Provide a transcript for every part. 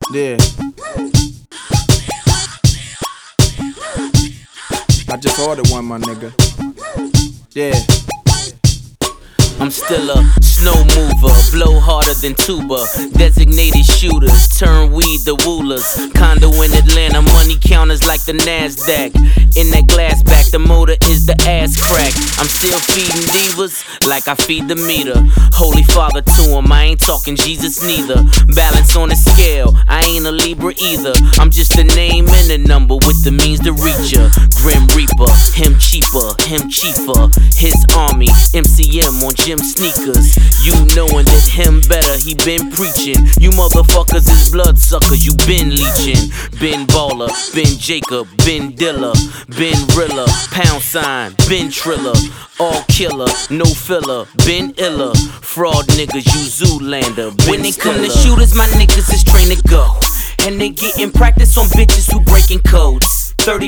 Yeah. I just ordered one, my nigga. Yeah. I'm still a snow mover, blow harder than tuba. Designated shooters, turn weed to woolers. Condo in Atlanta, money counters like the NASDAQ. In that glass back, the motor is the ass crack. I'm still feeding divas like I feed the meter. Holy Father to him, I ain't talking Jesus neither. Balance on the scale, I ain't a Libra either. I'm just a name and a number with the means to reach ya. Grim Reaper, him cheaper, him chiefer. His army, MCM on gym sneakers. You knowing that him better, he been preaching. You motherfuckers is bloodsuckers, you been leeching. Been baller, been Jacob, been Dilla, been Rilla, pound sign, been Triller. All killer, no filler, been iller. Fraud niggas, you Zoolander, been when they come to shooters, my niggas is trained to go. And they getting practice on bitches who breaking codes.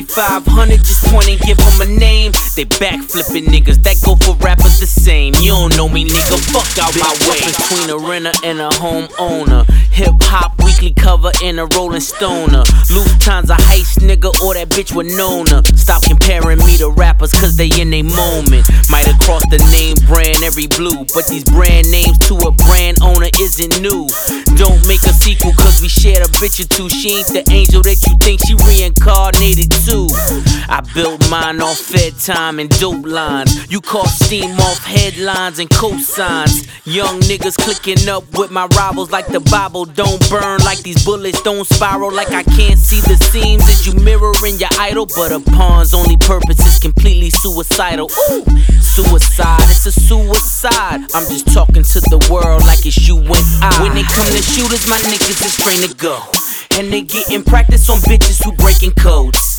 3500, just point and give them a name. They backflipping niggas that go for rappers the same. You don't know me, nigga, fuck out my way. Between a renter and a homeowner. Hip hop weekly cover in a Rolling Stoner. Lufthansa heist nigga or that bitch Winona. Stop comparing me to rappers cause they in they moment. Might have crossed the name brand every blue, but these brand names to a brand owner isn't new. Don't make a sequel cause we shared a bitch or two. She ain't the angel that you think, she reincarnated too. I built mine off fed time and dope lines. You caught steam off headlines and cosigns. Young niggas clicking up with my rivals like the Bible. Don't burn like these bullets, don't spiral like I can't see the seams as you mirroring your idol. But a pawn's only purpose is completely suicidal. Ooh, suicide, it's a suicide. I'm just talking to the world like it's you and I. When they come to shooters, my niggas is trained to go. And they getting practice on bitches who breaking codes.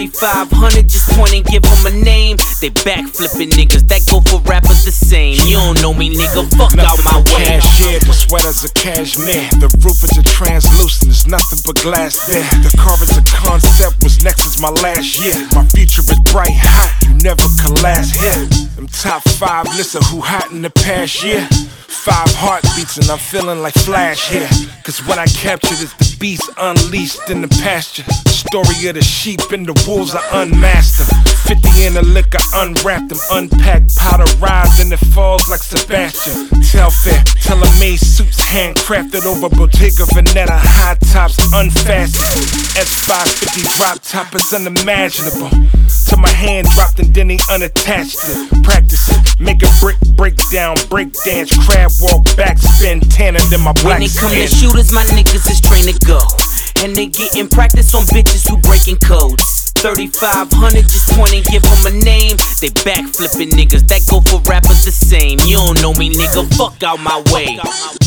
3500, just point and give them a name. They backflipping niggas that go for rappers the same. You don't know me, nigga, fuck out my way. Cashier, the sweaters are cashmere. The roof is a translucent, there's nothing but glass there. The car is a concept, was next is my last year. My future is bright, hot, you never can last here. Them top 5 lists of who hot in the past year. 5 heartbeats and I'm feeling like Flash here. Cause what I captured is the beast unleashed in the pasture. Story of the sheep and the wolves I unmasked them. 50 in the liquor, unwrapped them, unpacked, powderized, and it falls like Sebastian. Telfair, tailor-made suits, handcrafted over Bottega Veneta, high tops, unfastened. S550 drop top is unimaginable. Till my hand dropped and then he unattached it. Practice it, make a brick breakdown, break dance, crab walk, backspin, tanner than my black skin. When they come skin. to shooters, my niggas is trained to go. And they getting practice on bitches who breaking codes. 3500, just point and give them a name. They backflipping niggas that go for rappers the same. You don't know me, nigga, fuck out my way.